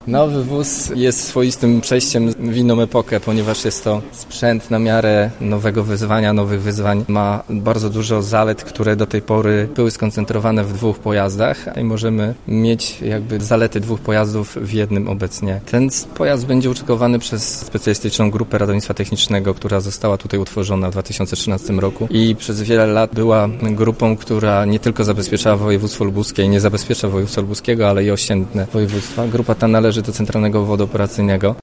Nowy wóz jest swoistym przejściem w inną epokę, ponieważ jest to sprzęt na miarę nowego wyzwania, nowych wyzwań. Ma bardzo dużo zalet, które do tej pory były skoncentrowane w 2 pojazdach i możemy mieć jakby zalety 2 pojazdów w jednym obecnie. Ten pojazd będzie użytkowany przez specjalistyczną grupę ratownictwa technicznego, która została tutaj utworzona w 2013 roku i przez wiele lat była grupą, która nie tylko zabezpieczała województwo lubuskie i nie zabezpiecza województwa lubuskiego, ale i ościenne województwa. Grupa ta należy do Centralnego Uwodu Operacyjnego.